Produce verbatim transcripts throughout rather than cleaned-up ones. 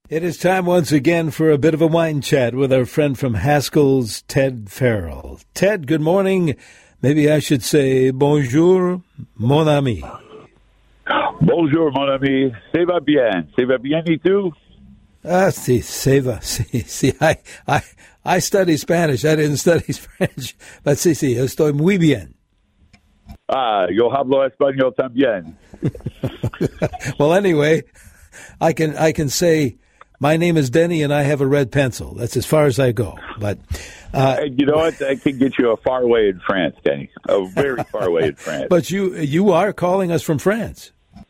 It is time once again for a bit of a wine chat with our friend from Haskell's, Ted Farrell. Ted, good morning. Maybe I should say bonjour, mon ami. Bonjour, mon ami. Ça va bien? Ça va bien, et tu? Ah, si, ça va. Si, si, I, I, I study Spanish. I didn't study French. But si, si, estoy muy bien. Ah, yo hablo español también. Well, anyway, I can I can say my name is Denny and I have a red pencil. That's as far as I go. But uh, you know what? I can get you a far away in France, Denny. A very far away in France. But you you are calling us from France.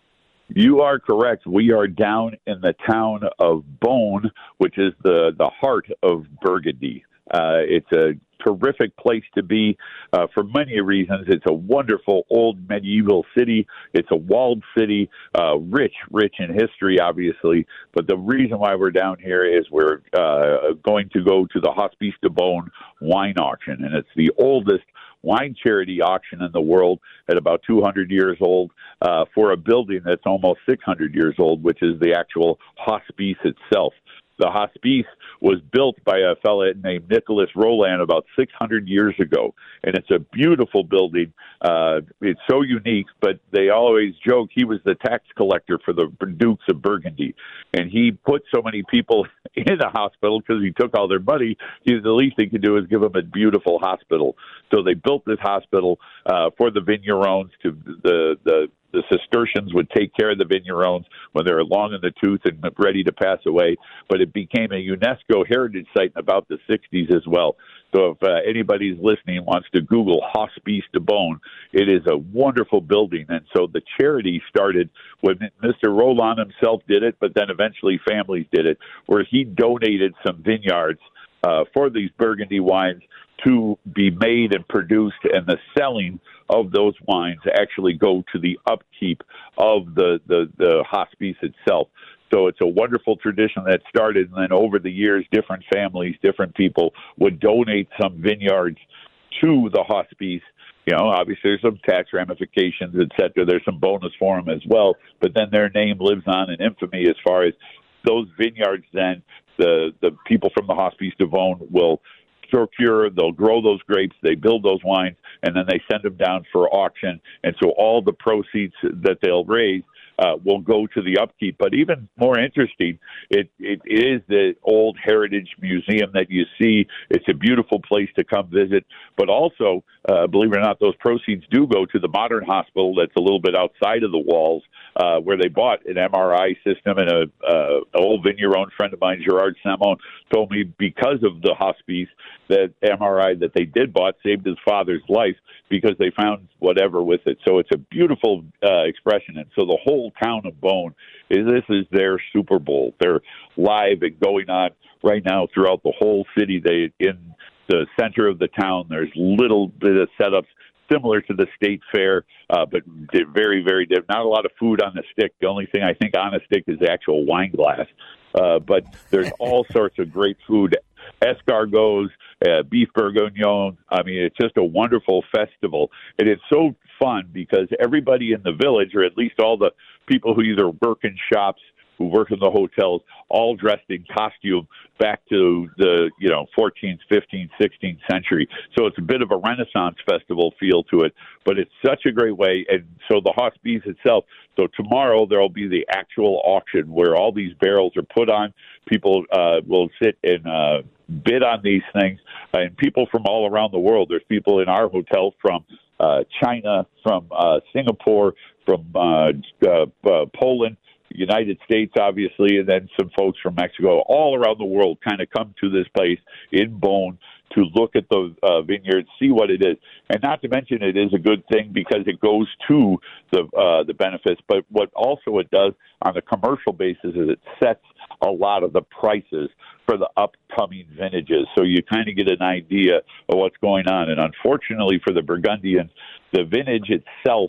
You are correct. We are down in the town of Beaune, which is the, the heart of Burgundy. Uh, it's a terrific place to be uh, for many reasons. It's a wonderful old medieval city. It's a walled city, uh, rich, rich in history, obviously. But the reason why we're down here is we're uh, going to go to the Hospice de Beaune wine auction, and it's the oldest wine charity auction in the world at about two hundred years old uh, for a building that's almost six hundred years old, which is the actual hospice itself. The hospice was built by a fellow named Nicholas Roland about six hundred years ago, and it's a beautiful building. Uh, it's so unique, but they always joke he was the tax collector for the Dukes of Burgundy, and he put so many people in the hospital because he took all their money. He, the least they could do is give them a beautiful hospital. So they built this hospital uh, for the vignerons to the the. The Cistercians would take care of the vignerons when they were long in the tooth and ready to pass away. But it became a UNESCO heritage site in about the sixties as well. So if uh, anybody's listening and wants to Google Hospice de Beaune, it is a wonderful building. And so the charity started when Mister Roland himself did it, but then eventually families did it, where he donated some vineyards uh, for these Burgundy wines to be made and produced, and the selling of those wines actually go to the upkeep of the, the, the hospice itself. So it's a wonderful tradition that started, and then over the years, different families, different people would donate some vineyards to the hospice. You know, obviously there's some tax ramifications, et cetera. There's some bonus for them as well, but then their name lives on in infamy as far as those vineyards. Then the, the people from the Hospice de Beaune will procure, they'll grow those grapes, they build those wines, and then they send them down for auction. And so all the proceeds that they'll raise uh, will go to the upkeep. But even more interesting, it, it is the old heritage museum that you see. It's a beautiful place to come visit. But also, uh, believe it or not, those proceeds do go to the modern hospital that's a little bit outside of the walls, uh, where they bought an M R I system. And a uh, an old vigneron friend of mine, Gerard Samon, told me because of the hospice, that M R I that they did bought saved his father's life because they found whatever with it. So it's a beautiful uh, expression. And so the whole town of Beaune, is this is their Super Bowl. They're live and going on right now throughout the whole city. They in the center of the town, there's little bit of setups similar to the state fair, uh, but very, very different. Not a lot of food on the stick. The only thing I think on a stick is the actual wine glass. Uh, but there's all sorts of great food. Escargots, uh, beef bourguignon. I mean, it's just a wonderful festival. And it's so fun because everybody in the village, or at least all the people who either work in shops, who work in the hotels, all dressed in costume back to the, you know, fourteenth, fifteenth, sixteenth century. So it's a bit of a Renaissance festival feel to it, but it's such a great way. And so the hospice itself, so tomorrow there'll be the actual auction where all these barrels are put on. People uh, will sit and uh, bid on these things, and people from all around the world. There's people in our hotel from uh, China, from uh, Singapore, from uh, uh, uh, Poland, United States, obviously, and then some folks from Mexico, all around the world kind of come to this place in Beaune to look at the uh, vineyards, see what it is. And not to mention it is a good thing because it goes to the uh, the benefits. But what also it does on a commercial basis is it sets a lot of the prices for the upcoming vintages. So you kind of get an idea of what's going on. And unfortunately for the Burgundians, the vintage itself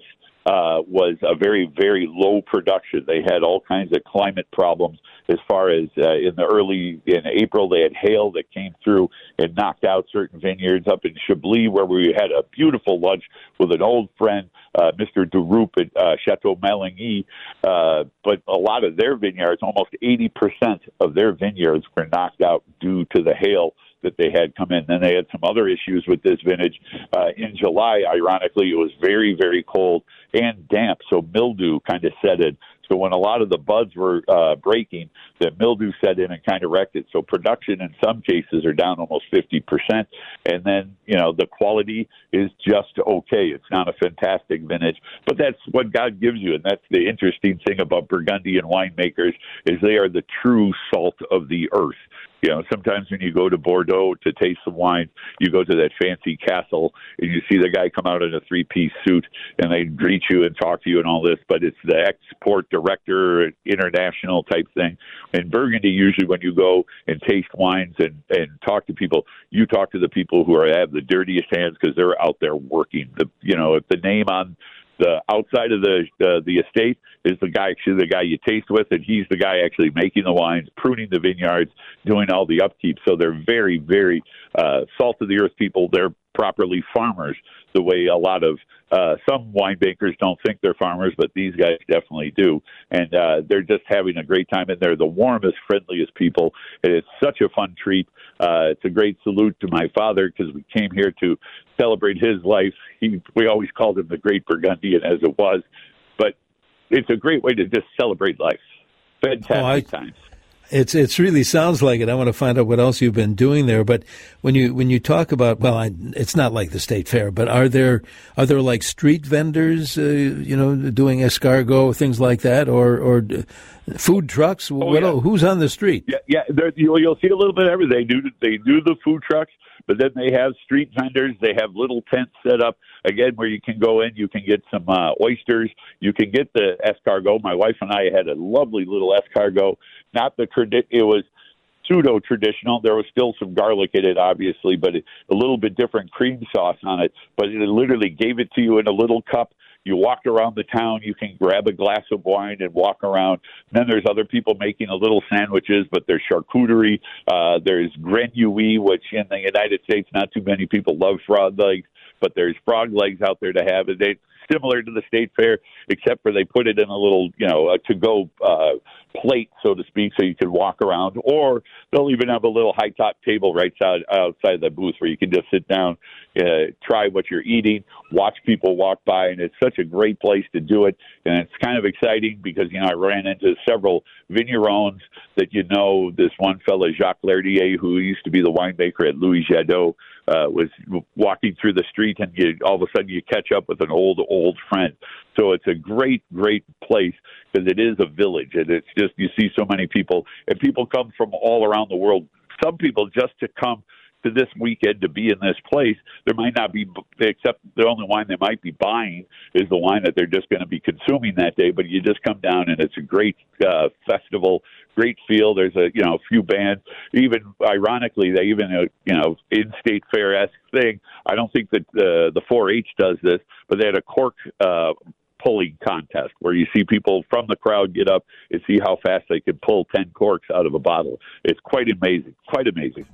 uh, was a very, very low production. They had all kinds of climate problems as far as uh, in the early, in April, they had hail that came through and knocked out certain vineyards up in Chablis, where we had a beautiful lunch with an old friend, uh, Mister Duroup at uh, Chateau Maligny. Uh, but a lot of their vineyards, almost eighty percent of their vineyards were knocked out due to the hail that they had come in. Then they had some other issues with this vintage. Uh, in July, ironically, it was very, very cold and damp, so mildew kind of set in. So when a lot of the buds were uh, breaking, the mildew set in and kind of wrecked it. So production in some cases are down almost fifty percent. And then, you know, the quality is just okay. It's not a fantastic vintage, but that's what God gives you. And that's the interesting thing about Burgundian winemakers is they are the true salt of the earth. You know, sometimes when you go to Bordeaux to taste some wine, you go to that fancy castle and you see the guy come out in a three-piece suit and they greet you and talk to you and all this, but it's the export director, international type thing. In Burgundy, usually when you go and taste wines and, and talk to people, you talk to the people who are have the dirtiest hands because they're out there working. The you know, if the name on the outside of the uh, the estate is the guy, actually the guy you taste with, and he's the guy actually making the wines, pruning the vineyards, doing all the upkeep. So they're very, very uh, salt of the earth people. They're properly farmers, the way a lot of uh, some winemakers don't think they're farmers, but these guys definitely do. And uh, they're just having a great time in there. The warmest, friendliest people. And it's such a fun treat. Uh, it's a great salute to my father because we came here to celebrate his life. He, we always called him the Great Burgundian, as it was. But it's a great way to just celebrate life. Fantastic oh, I, times. It's it's really sounds like it. I want to find out what else you've been doing there. But when you when you talk about, well, I, it's not like the state fair, but are there are there like street vendors, uh, you know, doing escargot, things like that, or or food trucks? Oh, what, yeah. Who's on the street? Yeah, yeah. You'll, you'll see a little bit of everything. They do they do the food trucks, but then they have street vendors. They have little tents set up again where you can go in. You can get some uh, oysters. You can get the escargot. My wife and I had a lovely little escargot. Not the tradi- it was pseudo traditional. There was still some garlic in it, obviously, but it, a little bit different cream sauce on it. But it literally gave it to you in a little cup. You walked around the town. You can grab a glass of wine and walk around. And then there's other people making a little sandwiches, but there's charcuterie. Uh, there's grenouille, which in the United States, not too many people love frog legs, but there's frog legs out there to have. And they similar to the state fair, except for they put it in a little, you know, a to-go uh, plate, so to speak, so you can walk around. Or they'll even have a little high-top table right outside, outside the booth where you can just sit down, uh, try what you're eating, watch people walk by, and it's such a great place to do it. And it's kind of exciting because, you know, I ran into several vignerons that you know. This one fellow, Jacques Lardier, who used to be the winemaker at Louis Jadot, uh, was walking through the street, and you, all of a sudden you catch up with an old, old friend. So it's a great, great place because it is a village, and it's just, you see so many people, and people come from all around the world. Some people just to come to this weekend to be in this place. There might not be, except the only wine they might be buying is the wine that they're just going to be consuming that day. But you just come down and it's a great uh, festival, great feel. There's a, you know, a few bands. Even ironically, they even, uh, you know, in-state fair-esque thing. I don't think that uh, the four H does this, but they had a cork uh, pulling contest where you see people from the crowd get up and see how fast they can pull ten corks out of a bottle. It's quite amazing, quite amazing.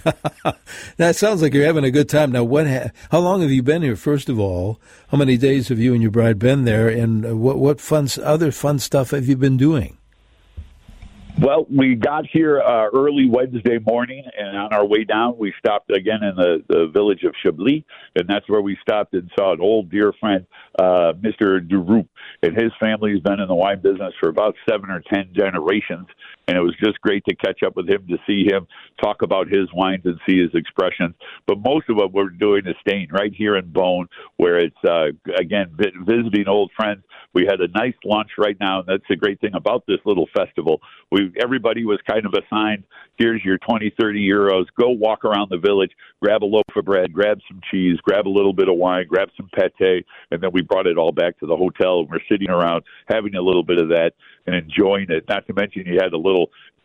That sounds like you're having a good time. Now, what? Ha- how long have you been here, first of all? How many days have you and your bride been there? And uh, what, what fun, other fun stuff have you been doing? Well, we got here uh, early Wednesday morning, and on our way down, we stopped again in the, the village of Chablis, and that's where we stopped and saw an old dear friend, uh, Mister Duroup, and his family has been in the wine business for about seven or ten generations, and it was just great to catch up with him, to see him talk about his wines and see his expressions. But most of what we're doing is staying right here in Beaune, where it's, uh, again, visiting old friends. We had a nice lunch right now, and that's the great thing about this little festival. We everybody was kind of assigned, here's your twenty, thirty euros, go walk around the village, grab a loaf of bread, grab some cheese, grab a little bit of wine, grab some pate, and then we brought it all back to the hotel, and we're sitting around having a little bit of that and enjoying it. Not to mention you had a little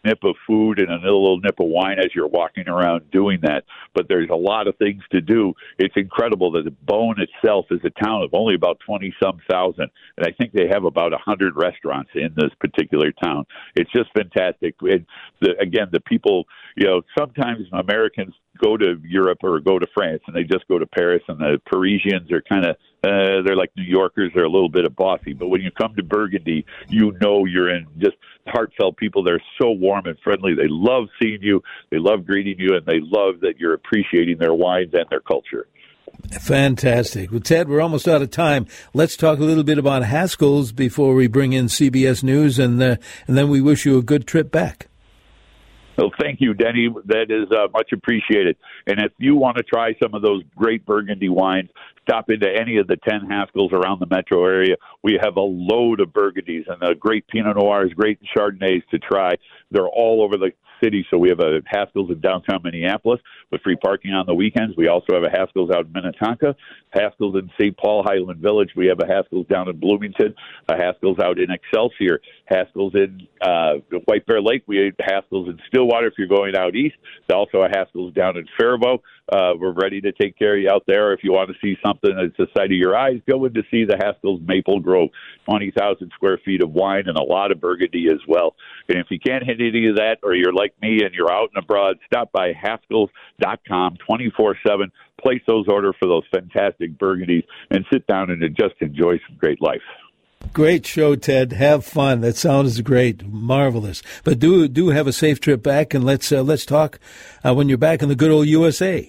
nip of food and a little nip of wine as you're walking around doing that. But there's a lot of things to do. It's incredible that the Beaune itself is a town of only about twenty-some thousand, and I think they have about one hundred restaurants in this particular town. It's just fantastic. And the, again, the people, you know, sometimes Americans go to Europe or go to France and they just go to Paris, and the Parisians are kind of, uh, they're like New Yorkers. They're a little bit of bossy. But when you come to Burgundy, you know you're in just heartfelt people. They're so warm and friendly. They love seeing you. They love greeting you, and they love that you're appreciating their wines and their culture. Fantastic. Well, Ted, we're almost out of time. Let's talk a little bit about Haskell's before we bring in C B S News, and uh, and then we wish you a good trip back. Well, thank you, Denny. That is uh, much appreciated. And if you want to try some of those great Burgundy wines, stop into any of the ten Haskell's around the metro area. We have a load of Burgundies and uh, great Pinot Noirs, great Chardonnays to try. They're all over the city. So we have a Haskell's in downtown Minneapolis with free parking on the weekends. We also have a Haskell's out in Minnetonka, Haskell's in Saint Paul, Highland Village. We have a Haskell's down in Bloomington, a Haskell's out in Excelsior, Haskell's in uh, White Bear Lake. We have Haskell's in Stillwater if you're going out east. There's also a Haskell's down in Faribault. Uh, we're ready to take care of you out there. If you want to see something that's the sight of your eyes, go in to see the Haskell's Maple Grove, twenty thousand square feet of wine and a lot of Burgundy as well. And if you can't hit any of that, or you're like me and you're out and abroad, stop by Haskell's dot com twenty-four seven. Place those orders for those fantastic Burgundies and sit down and just enjoy some great life. Great show, Ted. Have fun. That sounds great, marvelous. But do do have a safe trip back, and let's uh, let's talk uh, when you're back in the good old U S A.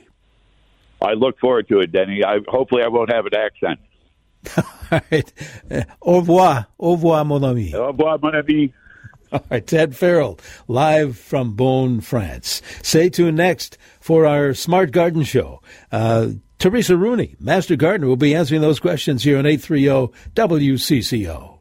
I look forward to it, Denny. I, hopefully, I won't have an accent. All right. Uh, au revoir, au revoir, mon ami. Au revoir, mon ami. All right, Ted Farrell, live from Beaune, France. Stay tuned next for our Smart Garden Show. Uh, Teresa Rooney, Master Gardener, will be answering those questions here on eight thirty W C C O.